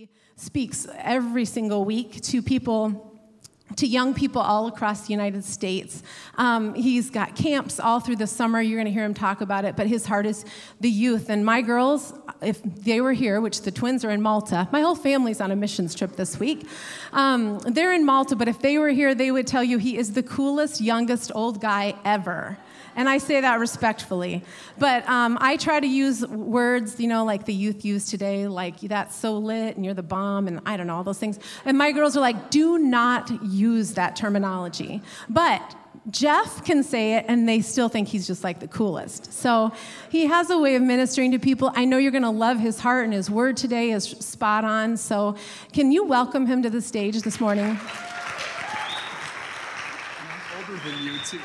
He speaks every single week to young people all across the United States. He's got camps all through the summer. You're going to hear him talk about it, but his heart is the youth. And my girls, if they were here, which the twins are in Malta, my whole family's on a missions trip this week. They're in Malta, but if they were here, they would tell you he is the coolest, youngest old guy ever. And I say that respectfully. But I try to use words, like the youth use today, like that's so lit and you're the bomb and I don't know, all those things. And my girls are like, do not use that terminology. But Jeff can say it and they still think he's just like the coolest. So he has a way of ministering to people. I know you're going to love his heart, and his word today is spot on. So can you welcome him to the stage this morning? I'm older than you, too.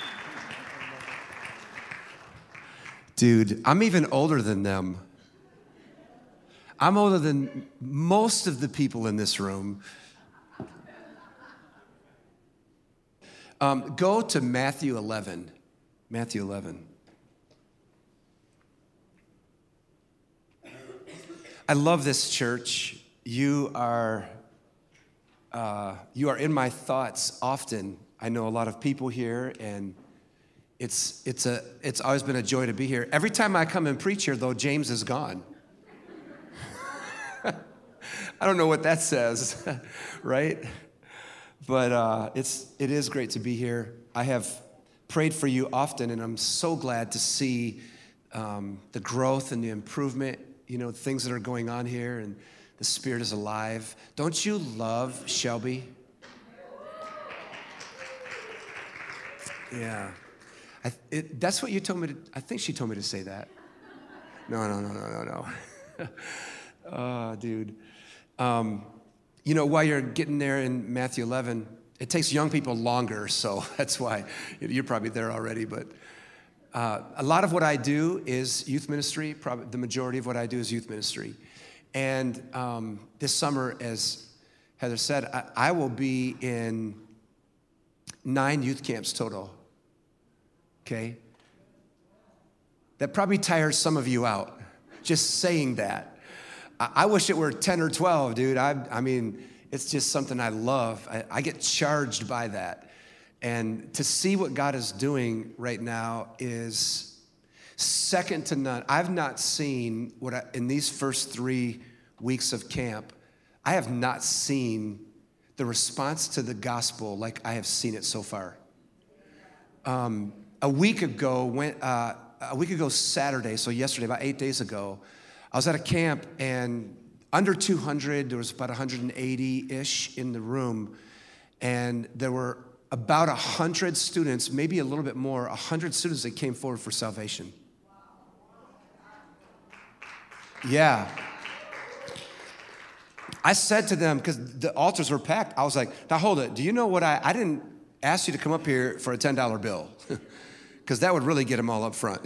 Dude, I'm even older than them. I'm older than most of the people in this room. Go to Matthew 11. Matthew 11. I love this church. You are in my thoughts often. I know a lot of people here, and it's always been a joy to be here. Every time I come and preach here, though, James is gone. I don't know what that says, right? But it is great to be here. I have prayed for you often, and I'm so glad to see the growth and the improvement, things that are going on here, and the Spirit is alive. Don't you love Shelby? Yeah. That's what you told me to, I think she told me to say that. No. Oh, dude. While you're getting there in Matthew 11, it takes young people longer, so that's why you're probably there already. But a lot of what I do is youth ministry. Probably the majority of what I do is youth ministry. And this summer, as Heather said, I will be in 9 youth camps total. Okay? That probably tires some of you out, just saying that. I wish it were 10 or 12, dude. I mean, it's just something I love. I get charged by that. And to see what God is doing right now is second to none. I've not seen in these first 3 weeks of camp, I have not seen the response to the gospel like I have seen it so far. A week ago Saturday, so yesterday, about 8 days ago, I was at a camp, and under 200, there was about 180-ish in the room, and there were about 100 students, maybe a little bit more, 100 students that came forward for salvation. Yeah. I said to them, because the altars were packed, I was like, now hold it, do you know what I didn't ask you to come up here for a $10 bill, because that would really get them all up front.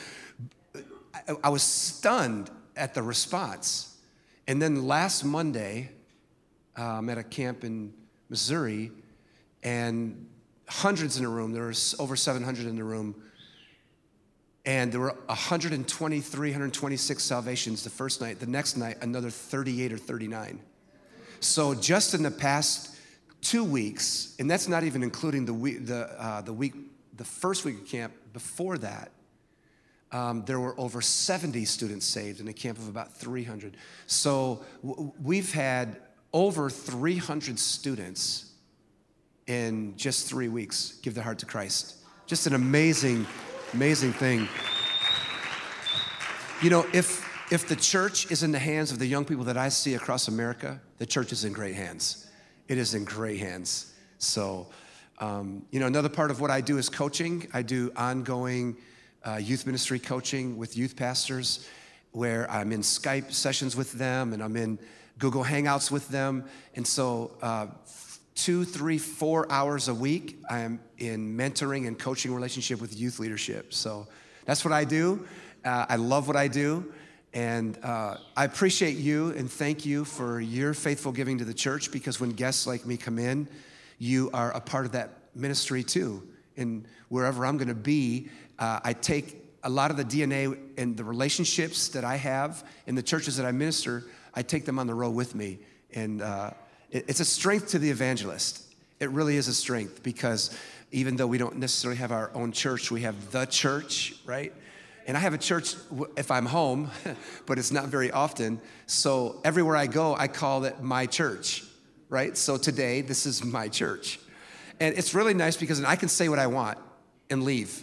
I was stunned at the response. And then last Monday, I'm at a camp in Missouri, and hundreds in the room. There was over 700 in the room. And there were 123, 126 salvations the first night. The next night, another 38 or 39. So just in the past 2 weeks, and that's not even including the first week of camp before that, there were over 70 students saved in a camp of about 300. So we've had over 300 students in just 3 weeks give their heart to Christ. Just an amazing, amazing thing. If the church is in the hands of the young people that I see across America, the church is in great hands. It is in great hands. So, another part of what I do is coaching. I do ongoing youth ministry coaching with youth pastors, where I'm in Skype sessions with them, and I'm in Google Hangouts with them. And so 2, 3, 4 hours a week, I am in mentoring and coaching relationship with youth leadership. So that's what I do. I love what I do. And I appreciate you and thank you for your faithful giving to the church, because when guests like me come in, you are a part of that ministry too. And wherever I'm going to be, I take a lot of the DNA and the relationships that I have in the churches that I minister, I take them on the road with me. And it's a strength to the evangelist. It really is a strength, because even though we don't necessarily have our own church, we have the church, right? And I have a church if I'm home, but it's not very often. So everywhere I go, I call it my church, right? So today, this is my church. And it's really nice because I can say what I want and leave.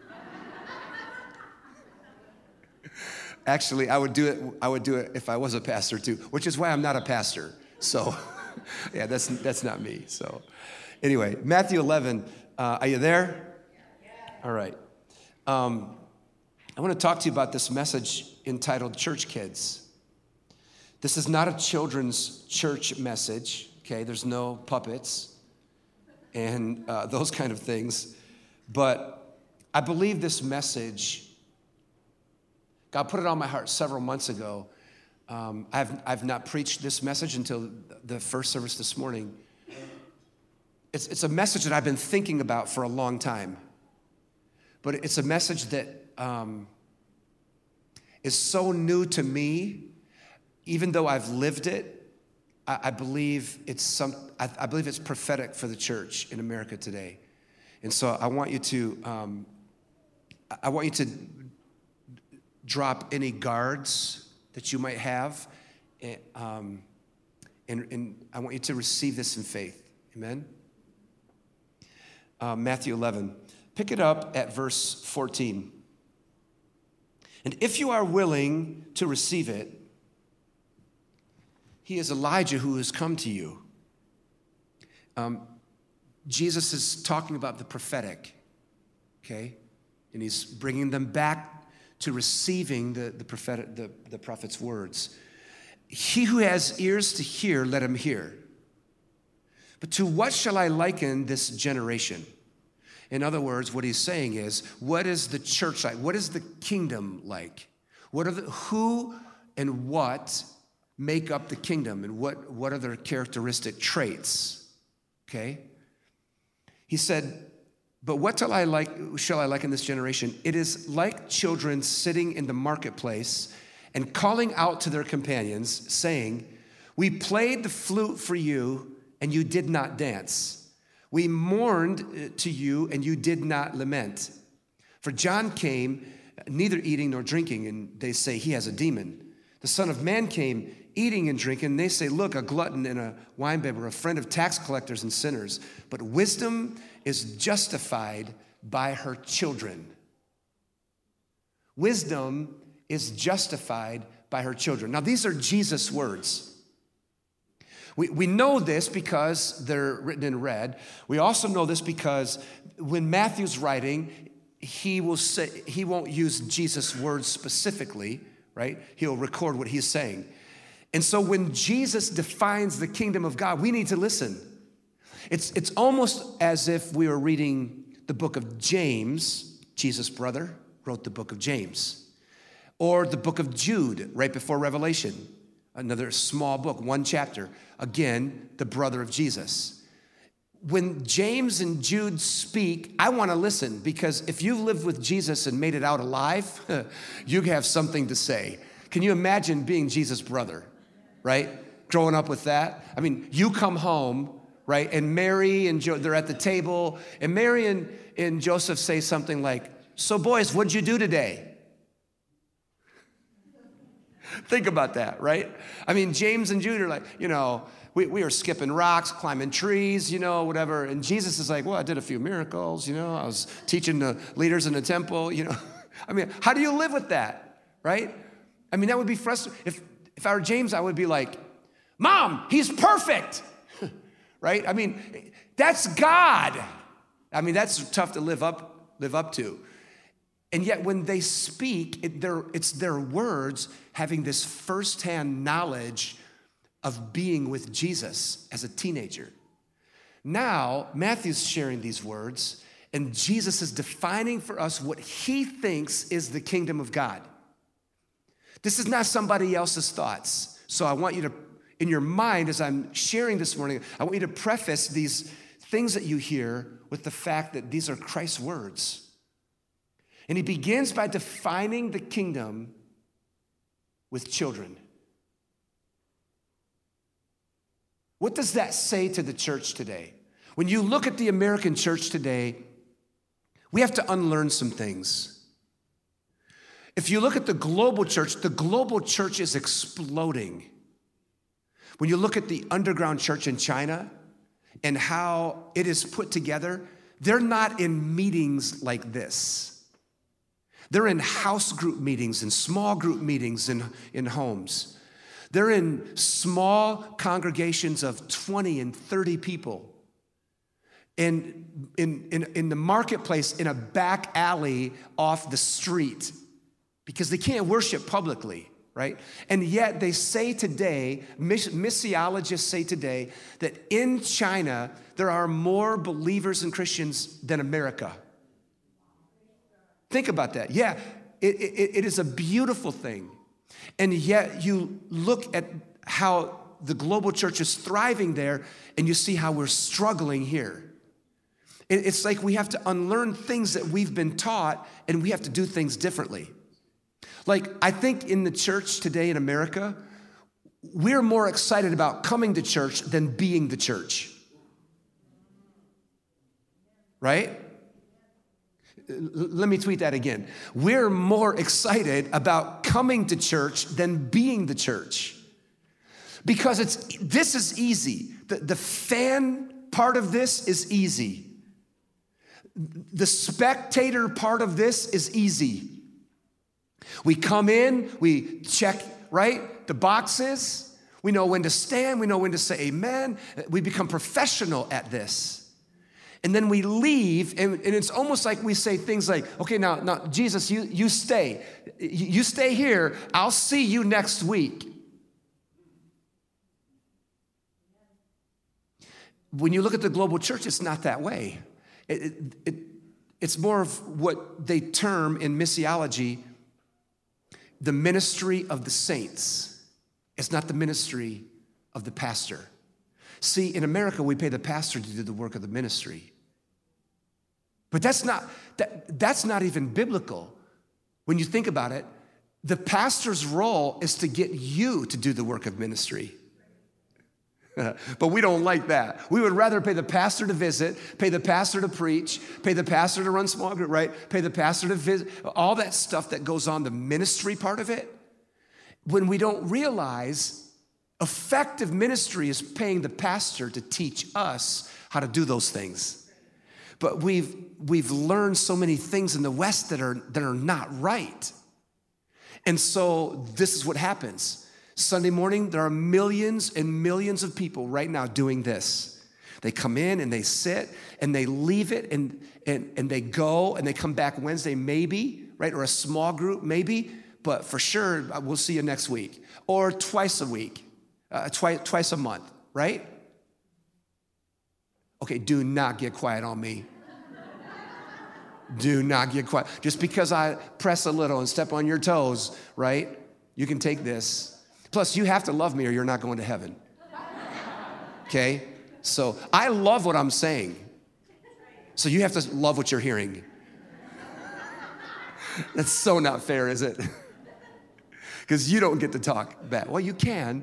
Actually, I would do it if I was a pastor too, which is why I'm not a pastor. So, yeah, that's not me. So, anyway, Matthew 11, are you there? All right. I want to talk to you about this message entitled Church Kids. This is not a children's church message, okay? There's no puppets and those kind of things. But I believe this message, God put it on my heart several months ago. I've not preached this message until the first service this morning. It's a message that I've been thinking about for a long time. But it's a message that is so new to me, even though I've lived it. I believe it's prophetic for the church in America today, and so I want you to drop any guards that you might have, and I want you to receive this in faith. Amen. Matthew 11, pick it up at verse 14. And if you are willing to receive it, he is Elijah who has come to you. Jesus is talking about the prophetic, okay? And he's bringing them back to receiving the prophet's words. He who has ears to hear, let him hear. But to what shall I liken this generation? In other words, what he's saying is, what is the church like? What is the kingdom like? Who and what make up the kingdom, and what are their characteristic traits? Okay? He said, but what shall I liken this generation? It is like children sitting in the marketplace and calling out to their companions, saying, we played the flute for you, and you did not dance. We mourned to you, and you did not lament. For John came, neither eating nor drinking, and they say he has a demon. The Son of Man came eating and drinking, and they say, look, a glutton and a winebibber, a friend of tax collectors and sinners. But wisdom is justified by her children. Wisdom is justified by her children. Now, these are Jesus' words. We know this because they're written in red. We also know this because when Matthew's writing, he won't use Jesus' words specifically, right? He'll record what he's saying. And so when Jesus defines the kingdom of God, we need to listen. It's almost as if we were reading the book of James. Jesus' brother wrote the book of James. Or the book of Jude, right before Revelation. Another small book, one chapter. Again, the brother of Jesus. When James and Jude speak, I want to listen, because if you've lived with Jesus and made it out alive, you have something to say. Can you imagine being Jesus' brother, right? Growing up with that. I mean, you come home, right? And Mary and they're at the table, and Mary and Joseph say something like, so boys, what'd you do today? Think about that, right? I mean, James and Jude are like, we were skipping rocks, climbing trees, whatever. And Jesus is like, well, I did a few miracles, I was teaching the leaders in the temple, I mean, how do you live with that, right? I mean, that would be frustrating. If I were James, I would be like, Mom, he's perfect, right? I mean, that's God. I mean, that's tough to live up to. And yet when they speak, it's their words having this firsthand knowledge of being with Jesus as a teenager. Now, Matthew's sharing these words, and Jesus is defining for us what he thinks is the kingdom of God. This is not somebody else's thoughts. So I want you to, in your mind, as I'm sharing this morning, I want you to preface these things that you hear with the fact that these are Christ's words. And he begins by defining the kingdom with children. What does that say to the church today? When you look at the American church today, we have to unlearn some things. If you look at the global church is exploding. When you look at the underground church in China and how it is put together, they're not in meetings like this. They're in house group meetings and small group meetings in homes. They're in small congregations of 20 and 30 people. In the marketplace, in a back alley off the street, because they can't worship publicly, right? And yet they say today, missiologists say today, that in China, there are more believers and Christians than America. Think about that. Yeah, it is a beautiful thing. And yet you look at how the global church is thriving there, and you see how we're struggling here. It's like we have to unlearn things that we've been taught, and we have to do things differently. Like, I think in the church today in America, we're more excited about coming to church than being the church. Right? Let me tweet that again. We're more excited about coming to church than being the church. Because this is easy. The fan part of this is easy. The spectator part of this is easy. We come in, we check, right, the boxes. We know when to stand, we know when to say amen. We become professional at this. And then we leave, and it's almost like we say things like, okay, now Jesus, you stay. You stay here. I'll see you next week. When you look at the global church, it's not that way. It's more of what they term in missiology the ministry of the saints. It's not the ministry of the pastor. See, in America, we pay the pastor to do the work of the ministry. But that's not even biblical. When you think about it, the pastor's role is to get you to do the work of ministry. But we don't like that. We would rather pay the pastor to visit, pay the pastor to preach, pay the pastor to run small group, right? Pay the pastor to visit, all that stuff that goes on, the ministry part of it. When we don't realize effective ministry is paying the pastor to teach us how to do those things. But we've learned so many things in the West that are not right. And so this is what happens. Sunday morning, there are millions and millions of people right now doing this. They come in and they sit and they leave it and they go and they come back Wednesday maybe, right? Or a small group maybe, but for sure, we'll see you next week. Or twice a week, twice a month, right? Okay, do not get quiet on me. Do not get quiet. Just because I press a little and step on your toes, right? You can take this. Plus, you have to love me or you're not going to heaven. Okay? So I love what I'm saying. So you have to love what you're hearing. That's so not fair, is it? Because you don't get to talk back. Well, you can.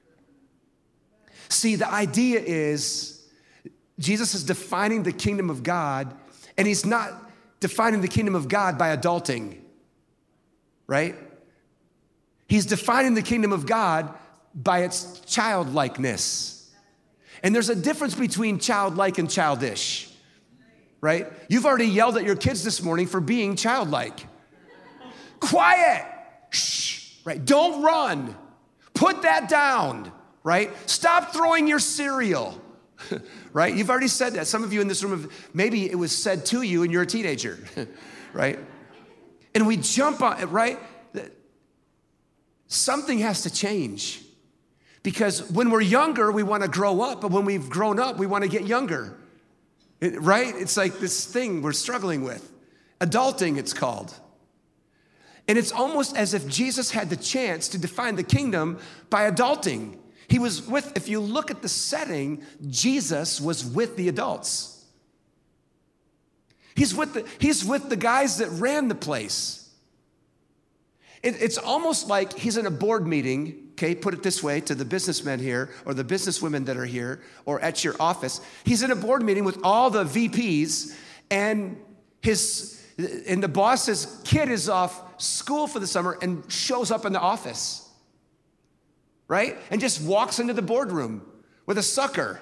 See, the idea is Jesus is defining the kingdom of God, and he's not defining the kingdom of God by adulting, right? He's defining the kingdom of God by its childlikeness. And there's a difference between childlike and childish, right? You've already yelled at your kids this morning for being childlike. Quiet, shh, right? Don't run. Put that down, right? Stop throwing your cereal, right? You've already said that. Some of you in this room, maybe it was said to you and you're a teenager, right? And we jump on it, right? Something has to change, because when we're younger, we want to grow up, but when we've grown up, we want to get younger, right? It's like this thing we're struggling with. Adulting, it's called. And it's almost as if Jesus had the chance to define the kingdom by adulting. He was with, if you look at the setting, Jesus was with the adults. He's with the guys that ran the place. It's almost like he's in a board meeting, okay, put it this way to the businessmen here or the businesswomen that are here or at your office. He's in a board meeting with all the VPs and the boss's kid is off school for the summer and shows up in the office, right? And just walks into the boardroom with a sucker,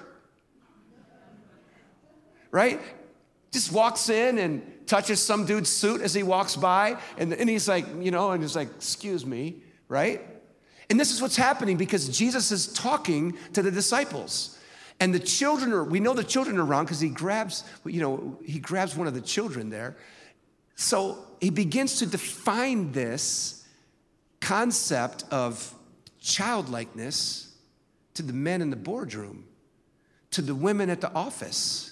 right? Just walks in and touches some dude's suit as he walks by, and he's like, and he's like, excuse me, right? And this is what's happening because Jesus is talking to the disciples. And we know the children are around because he grabs one of the children there. So he begins to define this concept of childlikeness to the men in the boardroom, to the women at the office.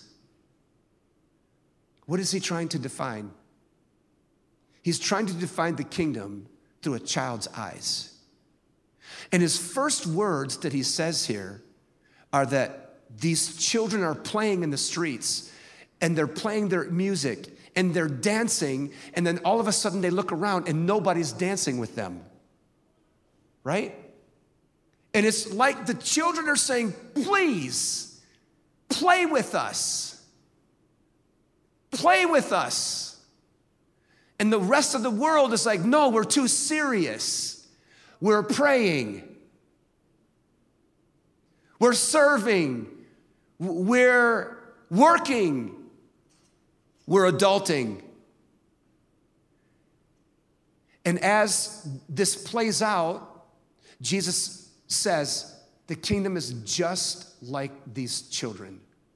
What is he trying to define? He's trying to define the kingdom through a child's eyes. And his first words that he says here are that these children are playing in the streets and they're playing their music and they're dancing, and then all of a sudden they look around and nobody's dancing with them, right? And it's like the children are saying, please, play with us. Play with us. And the rest of the world is like, no, we're too serious. We're praying. We're serving. We're working. We're adulting. And as this plays out, Jesus says, the kingdom is just like these children.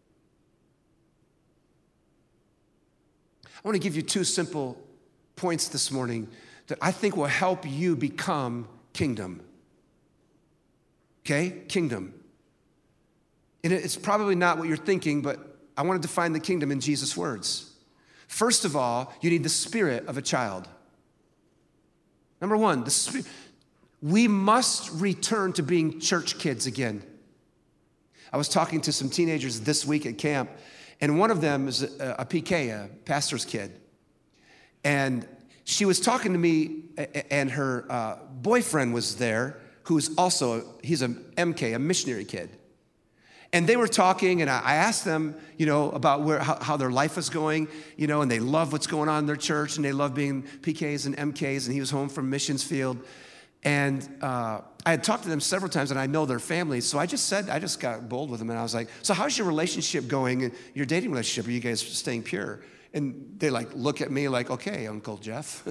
I want to give you two simple points this morning that I think will help you become kingdom. Okay? Kingdom. And it's probably not what you're thinking, but I want to define the kingdom in Jesus' words. First of all, you need the spirit of a child. Number one, we must return to being church kids again. I was talking to some teenagers this week at camp, and one of them is a PK, a pastor's kid. And she was talking to me, and her boyfriend was there, he's a MK, a missionary kid. And they were talking, and I asked them, about how their life was going, and they love what's going on in their church, and they love being PKs and MKs, and he was home from missions field. And I had talked to them several times, and I know their families, so I just got bold with them, and I was like, so how's your relationship going, your dating relationship? Are you guys staying pure? And they look at me like, okay, Uncle Jeff,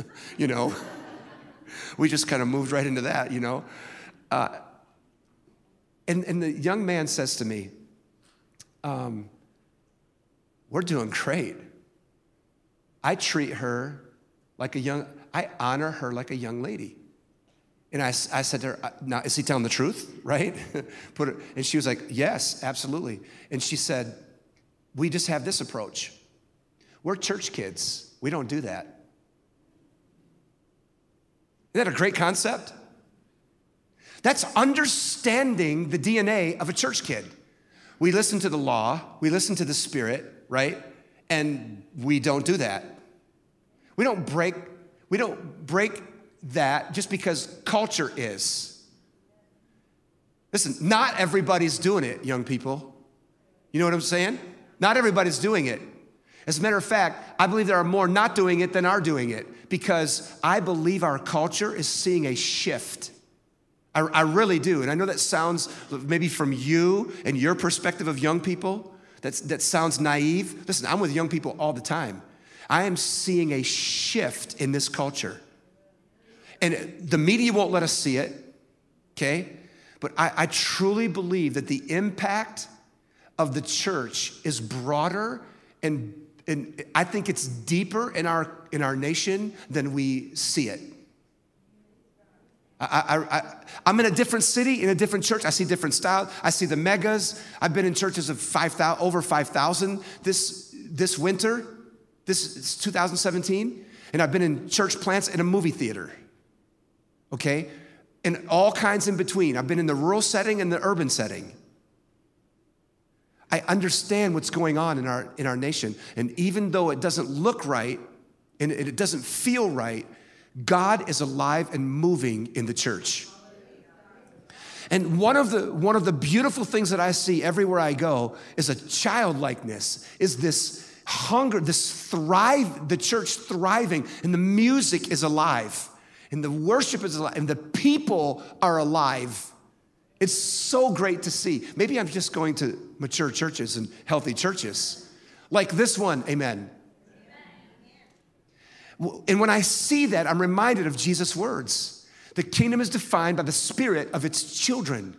We just kind of moved right into that, And the young man says to me, we're doing great. I treat her I honor her like a young lady. And I said to her, now, is he telling the truth, right? And she was like, yes, absolutely. And she said, we just have this approach. We're church kids. We don't do that. Isn't that a great concept? That's understanding the DNA of a church kid. We listen to the law, we listen to the Spirit, right? And we don't do that. We don't break that just because culture is. Listen, not everybody's doing it, young people. You know what I'm saying? Not everybody's doing it. As a matter of fact, I believe there are more not doing it than are doing it, because I believe our culture is seeing a shift. I really do. And I know that sounds maybe from you and your perspective of young people, that sounds naive. Listen, I'm with young people all the time. I am seeing a shift in this culture. And the media won't let us see it, okay? But I truly believe that the impact of the church is broader, and I think it's deeper in our nation than we see it. I'm in a different city, in a different church. I see different styles. I see the megas. I've been in churches of over 5,000 this winter. This is 2017. And I've been in church plants in a movie theater, okay? And all kinds in between. I've been in the rural setting and the urban setting. I understand what's going on in our nation. And even though it doesn't look right and it doesn't feel right, God is alive and moving in the church. And one of the beautiful things that I see everywhere I go is a childlikeness, is this hunger, the church thriving, and the music is alive, and the worship is alive, and the people are alive. It's so great to see. Maybe I'm just going to mature churches and healthy churches like this one, amen. And when I see that, I'm reminded of Jesus' words. The kingdom is defined by the spirit of its children.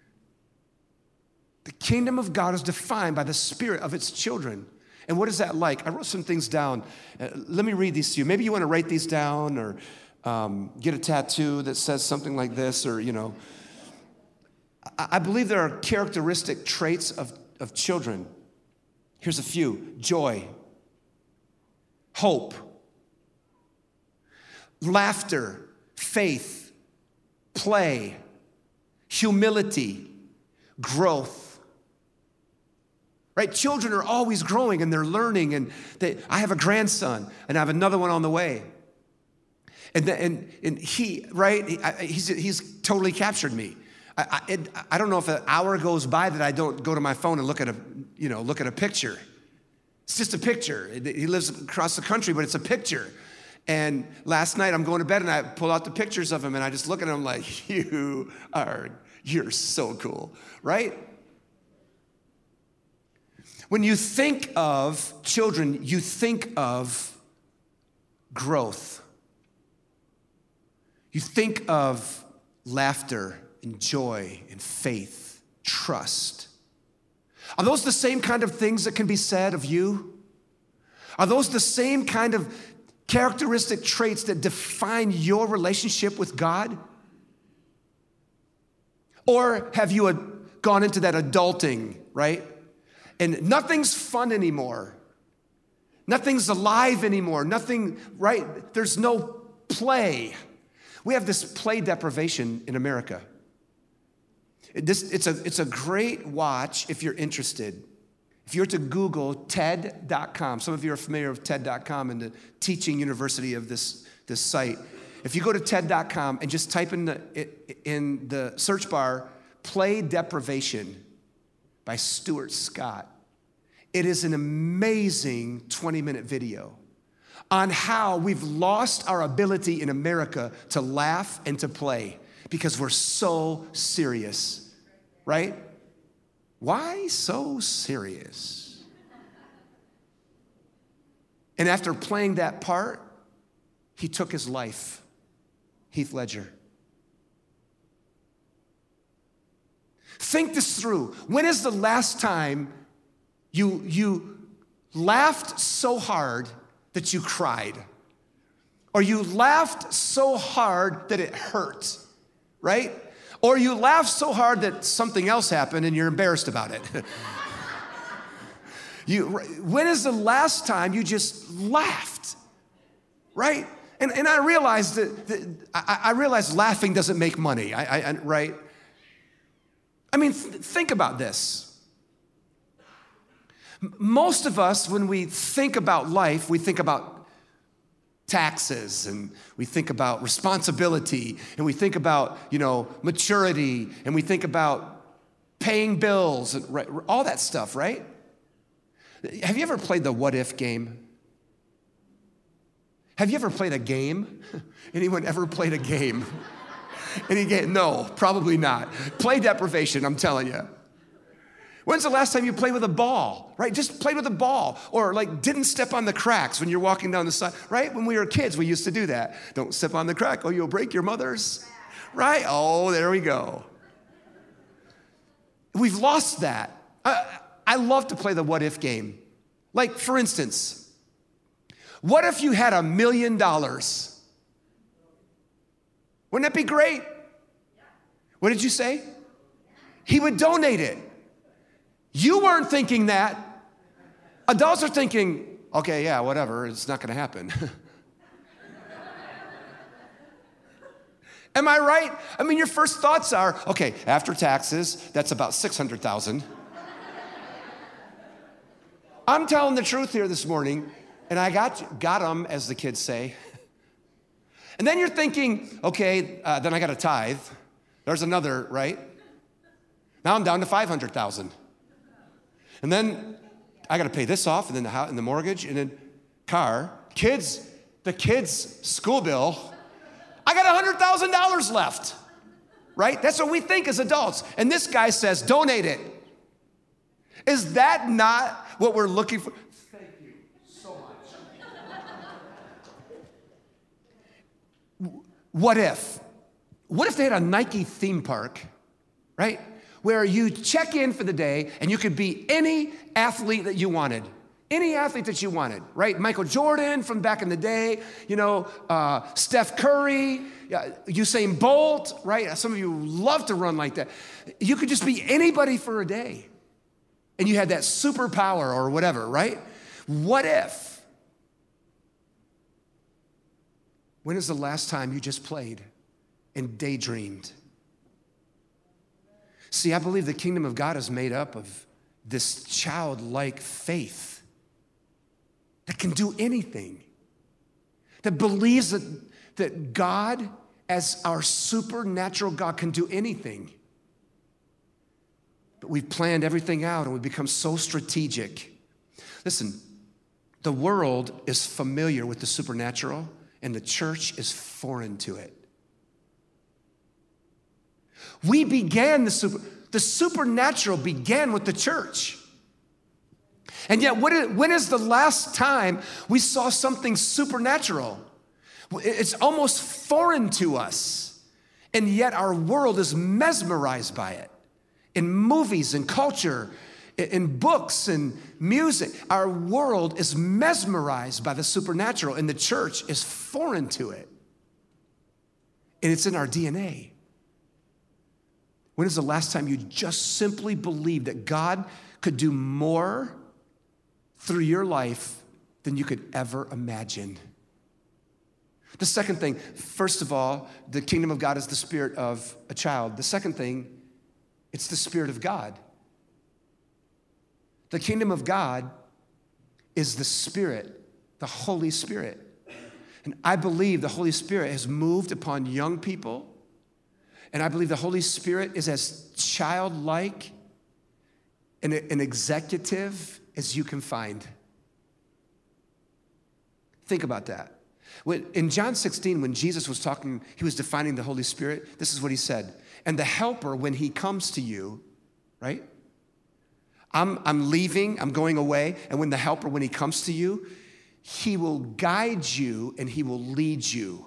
The kingdom of God is defined by the spirit of its children. And what is that like? I wrote some things down. Let me read these to you. Maybe you want to write these down or get a tattoo that says something like this, or, I believe there are characteristic traits of children. Here's a few: joy, hope, laughter, faith, play, humility, growth. Right? Children are always growing and they're learning. And I have a grandson and I have another one on the way. And he, right? He's totally captured me. I don't know if an hour goes by that I don't go to my phone and look at a picture. It's just a picture. He lives across the country, but it's a picture. And last night I'm going to bed and I pull out the pictures of him and I just look at him like, you're so cool, right? When you think of children, you think of growth. You think of laughter and joy and faith, trust. Are those the same kind of things that can be said of you? Are those the same kind of characteristic traits that define your relationship with God? Or have you gone into that adulting, right? And nothing's fun anymore. Nothing's alive anymore. Nothing, right? There's no play. We have this play deprivation in America. It's a great watch if you're interested. If you're to Google TED.com, some of you are familiar with TED.com and the teaching university of this site. If you go to TED.com and just type in the search bar, play deprivation by Stuart Scott, it is an amazing 20-minute video on how we've lost our ability in America to laugh and to play because we're so serious, right? Why so serious? And after playing that part, he took his life. Heath Ledger. Think this through. When is the last time you laughed so hard that you cried? Or you laughed so hard that it hurt, right? Or you laughed so hard that something else happened and you're embarrassed about it. When is the last time you just laughed, right? And I realized I realized laughing doesn't make money, right? I mean, think about this. Most of us, when we think about life, we think about taxes and we think about responsibility and we think about, maturity and we think about paying bills and all that stuff, right? Have you ever played the what if game? Have you ever played a game? Anyone ever played a game? Any game? No, probably not. Play deprivation, I'm telling you. When's the last time you played with a ball, right? Just played with a ball or didn't step on the cracks when you're walking down the side, right? When we were kids, we used to do that. Don't step on the crack. Oh, you'll break your mother's, right? Oh, there we go. We've lost that. I love to play the what if game. Like, for instance, what if you had $1 million? Wouldn't that be great? What did you say? He would donate it. You weren't thinking that. Adults are thinking, okay, yeah, whatever, it's not gonna happen. Am I right? I mean, your first thoughts are, okay, after taxes, that's about $600,000. I'm telling the truth here this morning, and I got them, as the kids say. And then you're thinking, okay, then I got a tithe. There's another, right? Now I'm down to 500,000. And then I got to pay this off, and then the house, and the mortgage, and then car. Kids, the kids' school bill. I got $100,000 left, right? That's what we think as adults. And this guy says, donate it. Is that not what we're looking for? Thank you so much. What if? What if they had a Nike theme park, right? Where you check in for the day and you could be any athlete that you wanted. Any athlete that you wanted, right? Michael Jordan from back in the day, Steph Curry, Usain Bolt, right? Some of you love to run like that. You could just be anybody for a day. And you had that superpower or whatever, right? What if? When is the last time you just played and daydreamed? See, I believe the kingdom of God is made up of this childlike faith that can do anything, that believes that God, as our supernatural God, can do anything. But we've planned everything out and we've become so strategic. Listen, the world is familiar with the supernatural and the church is foreign to it. We began the supernatural began with the church. And yet, when is the last time we saw something supernatural? It's almost foreign to us. And yet our world is mesmerized by it. In movies and culture, in books and music, our world is mesmerized by the supernatural, and the church is foreign to it. And it's in our DNA. When is the last time you just simply believed that God could do more through your life than you could ever imagine? The second thing, first of all, the kingdom of God is the spirit of a child. The second thing, it's the Spirit of God. The kingdom of God is the Spirit, the Holy Spirit. And I believe the Holy Spirit has moved upon young people. And I believe the Holy Spirit is as childlike and an executive as you can find. Think about that. In John 16, when Jesus was talking, he was defining the Holy Spirit. This is what he said. And the helper, when he comes to you, right? I'm leaving, I'm going away. And when the helper, when he comes to you, he will guide you and he will lead you.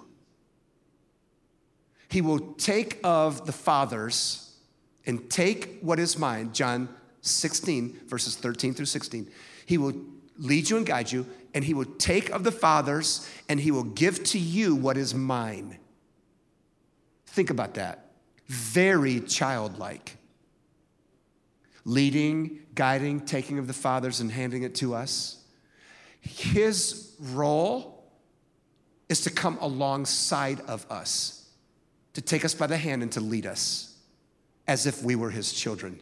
He will take of the Father's and take what is mine, John 16, verses 13 through 16. He will lead you and guide you, and he will take of the Father's and he will give to you what is mine. Think about that. Very childlike. Leading, guiding, taking of the Father's and handing it to us. His role is to come alongside of us, to take us by the hand and to lead us as if we were his children.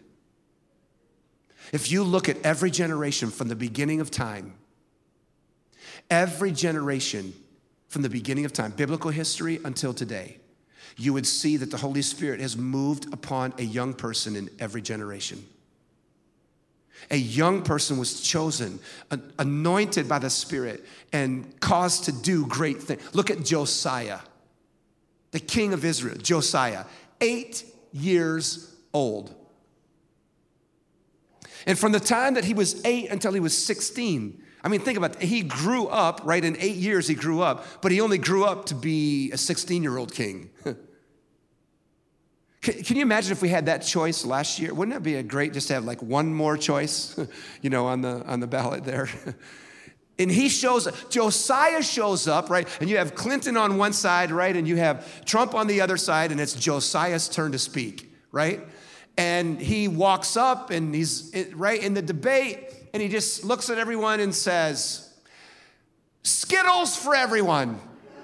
If you look at every generation from the beginning of time, every generation from the beginning of time, biblical history until today, you would see that the Holy Spirit has moved upon a young person in every generation. A young person was chosen, anointed by the Spirit, and caused to do great things. Look at Josiah, the king of Israel, Josiah, 8 years old. And from the time that he was 8 until he was 16, I mean, think about it. He grew up, right? In 8 years he grew up, but he only grew up to be a 16-year-old king. Can you imagine if we had that choice last year? Wouldn't it be great just to have like one more choice, on the ballot there? And Josiah shows up, right? And you have Clinton on one side, right? And you have Trump on the other side, and it's Josiah's turn to speak, right? And he walks up and he's right in the debate, and he just looks at everyone and says, Skittles for everyone.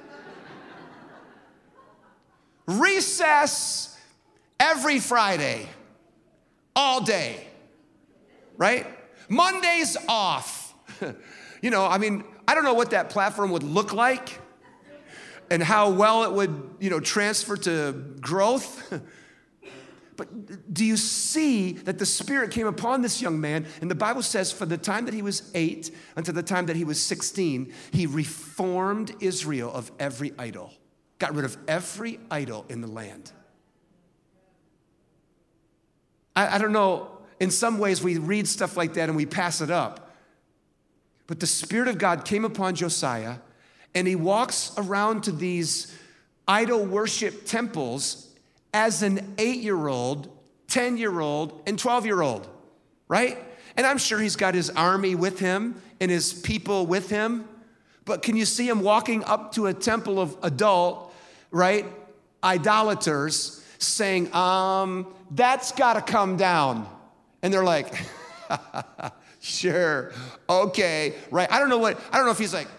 Recess every Friday, all day, right? Mondays off. You know, I mean, I don't know what that platform would look like and how well it would, you know, transfer to growth. But do you see that the Spirit came upon this young man? And the Bible says for the time that he was 8 until the time that he was 16, he reformed Israel of every idol, got rid of every idol in the land. I don't know, in some ways we read stuff like that and we pass it up. But the Spirit of God came upon Josiah, and he walks around to these idol worship temples as an 8-year-old, 10-year-old, and 12-year-old, right? And I'm sure he's got his army with him and his people with him. But can you see him walking up to a temple of adult, right, idolaters, saying, that's got to come down. And they're like, sure, okay, right? I don't know if he's like,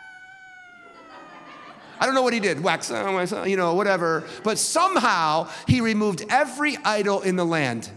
I don't know what he did, wax, you know, whatever. But somehow he removed every idol in the land.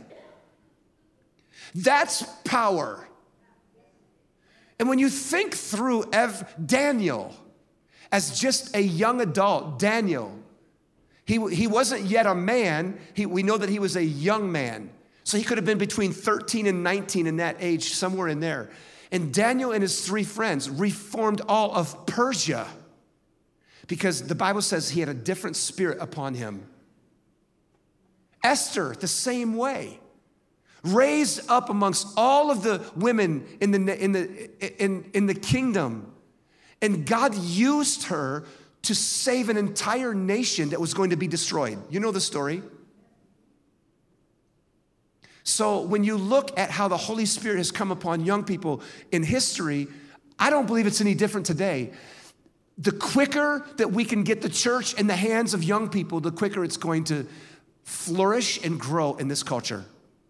That's power. And when you think through Daniel as just a young adult, Daniel, he wasn't yet a man. We know that he was a young man. So he could have been between 13 and 19 in that age, somewhere in there. And Daniel and his 3 friends reformed all of Persia, because the Bible says he had a different spirit upon him. Esther, the same way, raised up amongst all of the women in the kingdom, and God used her to save an entire nation that was going to be destroyed. You know the story. So when you look at how the Holy Spirit has come upon young people in history, I don't believe it's any different today. The quicker that we can get the church in the hands of young people, the quicker it's going to flourish and grow in this culture.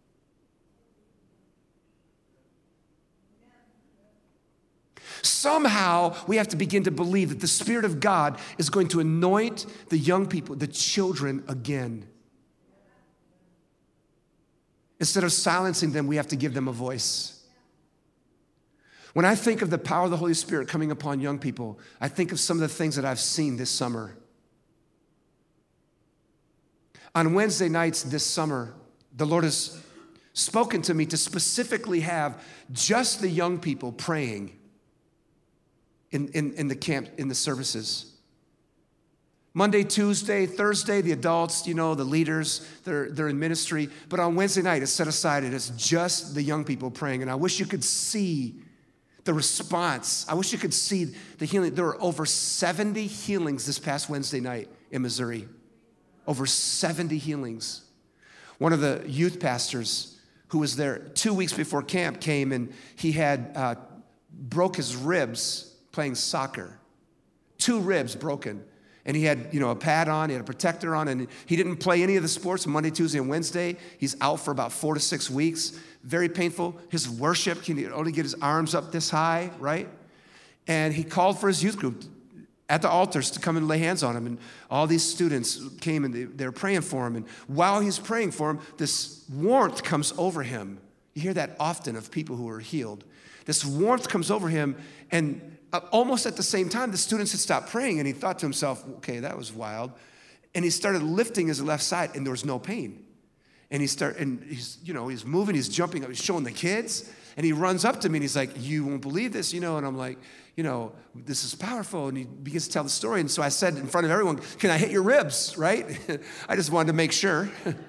Somehow, we have to begin to believe that the Spirit of God is going to anoint the young people, the children, again. Instead of silencing them, we have to give them a voice. When I think of the power of the Holy Spirit coming upon young people, I think of some of the things that I've seen this summer. On Wednesday nights this summer, the Lord has spoken to me to specifically have just the young people praying in the camp, in the services. Monday, Tuesday, Thursday, the adults, you know, the leaders, they're in ministry. But on Wednesday night, it's set aside, and it's just the young people praying. And I wish you could see the response. I wish you could see the healing. There were over 70 healings this past Wednesday night in Missouri. Over 70 healings. One of the youth pastors who was there 2 weeks before camp came, and he had broke his ribs playing soccer. 2 ribs broken. And he had, you know, a pad on, he had a protector on, and he didn't play any of the sports Monday, Tuesday, and Wednesday. He's out for about 4 to 6 weeks. Very painful. His worship, he could only get his arms up this high, right? And he called for his youth group at the altars to come and lay hands on him. And all these students came, and they were praying for him. And while he's praying for him, this warmth comes over him. You hear that often of people who are healed. This warmth comes over him, and almost at the same time, the students had stopped praying, and he thought to himself, okay, that was wild. And he started lifting his left side, and there was no pain. And he's moving, he's jumping up, he's showing the kids, and he runs up to me, and he's like, you won't believe this, you know, and I'm like, you know, this is powerful, and he begins to tell the story, and so I said in front of everyone, can I hit your ribs, right? I just wanted to make sure.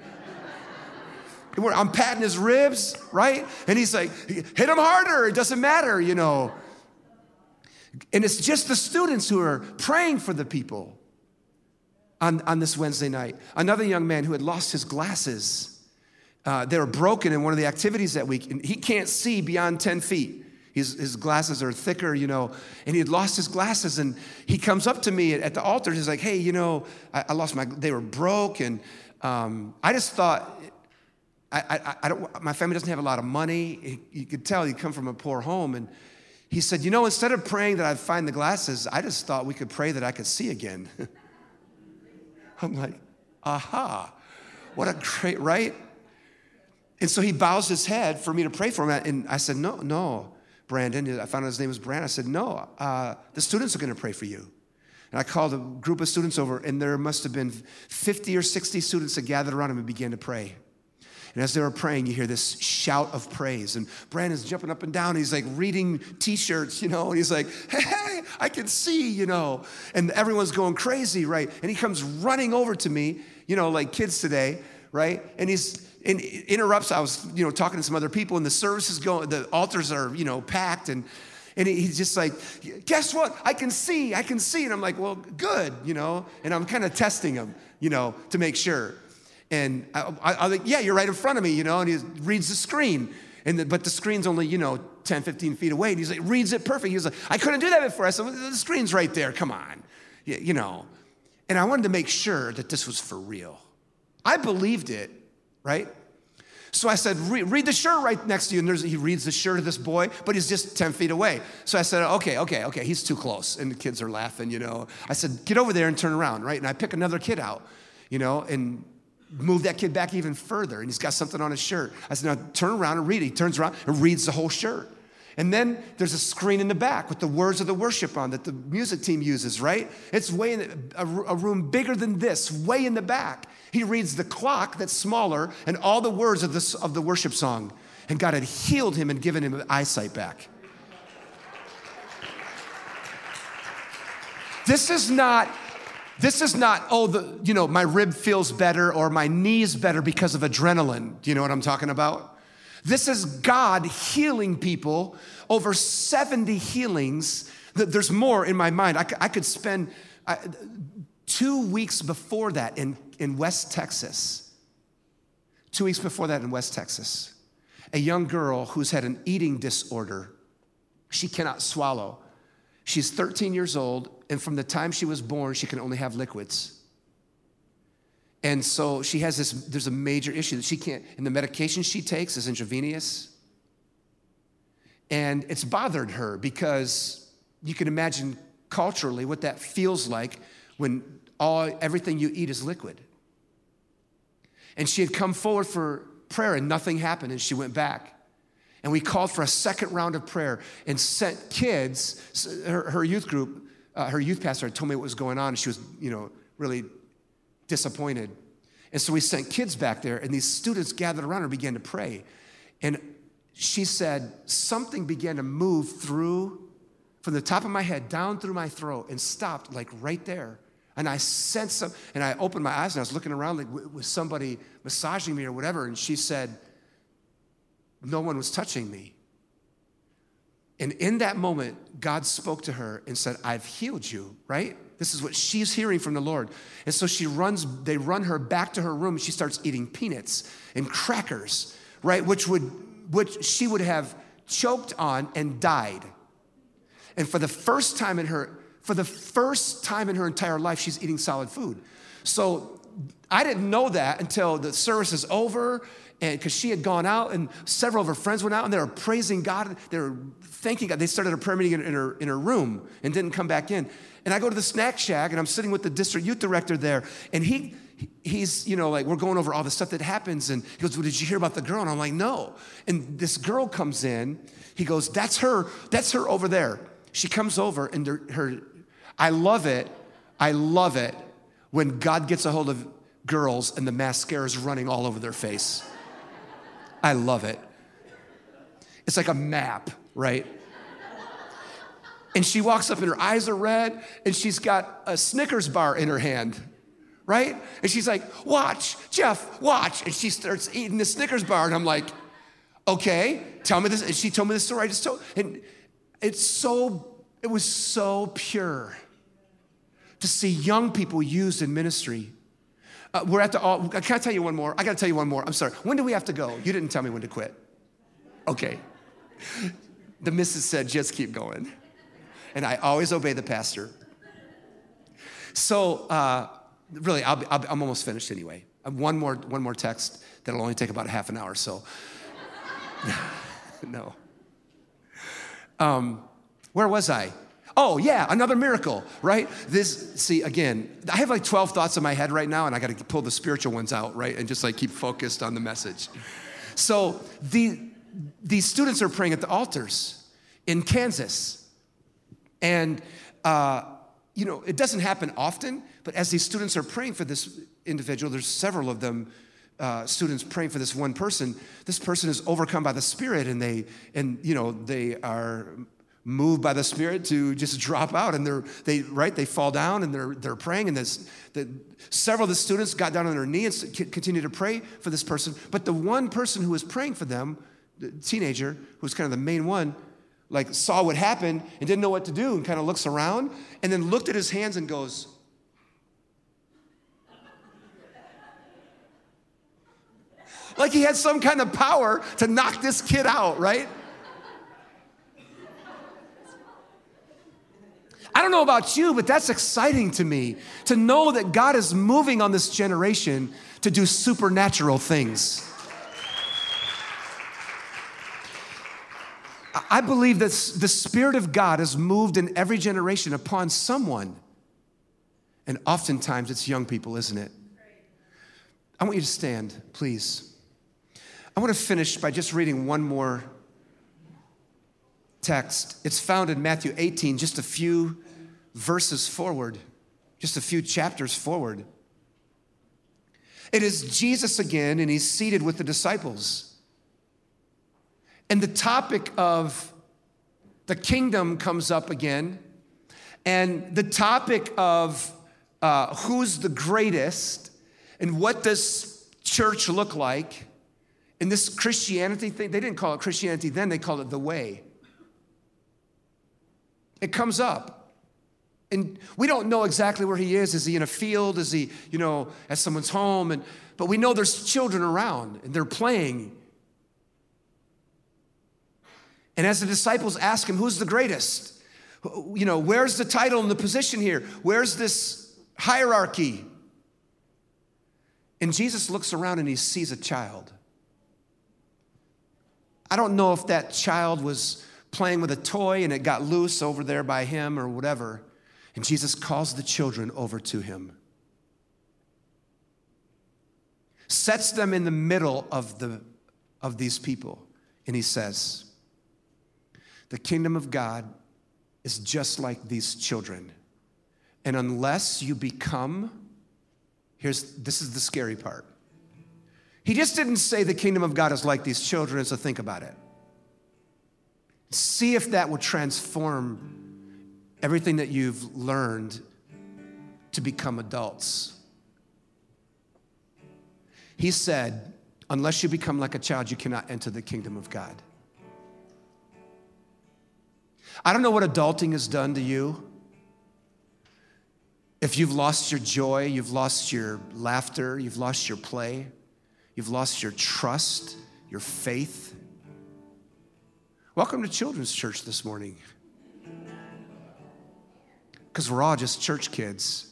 I'm patting his ribs, right? And he's like, hit him harder, it doesn't matter, you know. And it's just the students who are praying for the people on this Wednesday night. Another young man who had lost his glasses. They were broken in one of the activities that week, and he can't see beyond 10 feet. His glasses are thicker, you know, and he had lost his glasses, and he comes up to me at the altar. He's like, hey, you know, I lost they were broke, and I just thought, I don't. My family doesn't have a lot of money. You could tell he come from a poor home, and he said, you know, instead of praying that I'd find the glasses, I just thought we could pray that I could see again. I'm like, aha, what a great, right? And so he bows his head for me to pray for him. And I said, no, Brandon. I found out his name was Brandon. I said, no, the students are going to pray for you. And I called a group of students over, and there must have been 50 or 60 students that gathered around him and began to pray. And as they were praying, you hear this shout of praise. And Brandon's jumping up and down. He's like reading T-shirts, and he's like, hey, I can see, And everyone's going crazy, right? And he comes running over to me, like kids today, right? And he interrupts. I was, talking to some other people, and the service is going, the altars are, packed. And he's just like, guess what? I can see. And I'm like, well, good, And I'm kind of testing him, to make sure. And I was like, yeah, you're right in front of me, And he reads the screen. But the screen's only, 10, 15 feet away. And he's like, reads it perfect. He was like, I couldn't do that before. I said, well, the screen's right there. Come on. And I wanted to make sure that this was for real. I believed it, right? So I said, read the shirt right next to you. And he reads the shirt of this boy, but he's just 10 feet away. So I said, okay, he's too close. And the kids are laughing, I said, get over there and turn around, right? And I pick another kid out, and move that kid back even further. And he's got something on his shirt. I said, now turn around and read it. He turns around and reads the whole shirt. And then there's a screen in the back with the words of the worship on that the music team uses, right? It's way in a room bigger than this, way in the back. He reads the clock that's smaller and all the words of the worship song. And God had healed him and given him eyesight back. This is not, my rib feels better or my knee's better because of adrenaline. Do you know what I'm talking about? This is God healing people, over 70 healings. There's more in my mind. I could spend 2 weeks before that in West Texas. 2 weeks before that in West Texas. A young girl who's had an eating disorder. She cannot swallow. She's 13 years old, and from the time she was born, she can only have liquids. And so she has there's a major issue that she can't, and the medication she takes is intravenous. And it's bothered her because you can imagine culturally what that feels like when everything you eat is liquid. And she had come forward for prayer and nothing happened, and she went back. And we called for a second round of prayer and sent kids, her youth group, her youth pastor had told me what was going on, and she was, really disappointed. And so we sent kids back there, and these students gathered around her and began to pray. And she said, something began to move through, from the top of my head down through my throat, and stopped like right there. And I sensed some, and I opened my eyes, and I was looking around like was somebody massaging me or whatever, and she said, no one was touching me. And in that moment, God spoke to her and said, I've healed you, right? This is what she's hearing from the Lord. And so they run her back to her room, and she starts eating peanuts and crackers, right? Which she would have choked on and died. And for the first time in her entire life, she's eating solid food. So I didn't know that until the service is over, and because she had gone out, and several of her friends went out, and they were praising God. They were thanking God. They started a prayer meeting in her room and didn't come back in. And I go to the snack shack, and I'm sitting with the district youth director there, and he's we're going over all the stuff that happens, and he goes, well, did you hear about the girl? And I'm like, no. And this girl comes in. He goes, that's her over there. She comes over, and I love it when God gets a hold of girls and the mascara is running all over their face. I love it. It's like a map, right? And she walks up and her eyes are red, and she's got a Snickers bar in her hand, right? And she's like, watch, Jeff, watch. And she starts eating the Snickers bar, and I'm like, okay, tell me this. And she told me this story I just told, and it was so pure to see young people used in ministry. We're at can I tell you one more? I got to tell you one more. I'm sorry. When do we have to go? You didn't tell me when to quit. Okay. The missus said, just keep going. And I always obey the pastor. So really, I'm almost finished anyway. One more text that'll only take about half an hour. So no. Where was I? Oh, yeah, another miracle, right? Again, I have like 12 thoughts in my head right now, and I got to pull the spiritual ones out, right? And just like keep focused on the message. So these students are praying at the altars, in Kansas. And, it doesn't happen often, but as these students are praying for this individual, there's several of them, students praying for this one person. This person is overcome by the Spirit, and they are moved by the Spirit to just drop out, and they fall down, and they're praying, and several of the students got down on their knees and continued to pray for this person. But the one person who was praying for them, the teenager, who was kind of the main one, like saw what happened and didn't know what to do, and kind of looks around and then looked at his hands and goes, like he had some kind of power to knock this kid out, right? I don't know about you, but that's exciting to me, to know that God is moving on this generation to do supernatural things. I believe that the Spirit of God has moved in every generation upon someone. And oftentimes it's young people, isn't it? I want you to stand, please. I want to finish by just reading one more text. It's found in Matthew 18, just a few verses forward, just a few chapters forward. It is Jesus again, and he's seated with the disciples. And the topic of the kingdom comes up again, and the topic of who's the greatest, and what does church look like. And this Christianity thing, they didn't call it Christianity then, they called it the way. It comes up. And we don't know exactly where he is. Is he in a field? Is he, at someone's home? But we know there's children around, and they're playing. And as the disciples ask him, who's the greatest? Where's the title and the position here? Where's this hierarchy? And Jesus looks around and he sees a child. I don't know if that child was playing with a toy and it got loose over there by him or whatever. And Jesus calls the children over to him. Sets them in the middle of these people. And he says, the kingdom of God is just like these children. And unless you become, this is the scary part. He just didn't say the kingdom of God is like these children, so think about it. See if that would transform everything that you've learned to become adults. He said, unless you become like a child, you cannot enter the kingdom of God. I don't know what adulting has done to you. If you've lost your joy, you've lost your laughter, you've lost your play, you've lost your trust, your faith. Welcome to Children's Church this morning. Because we're all just church kids.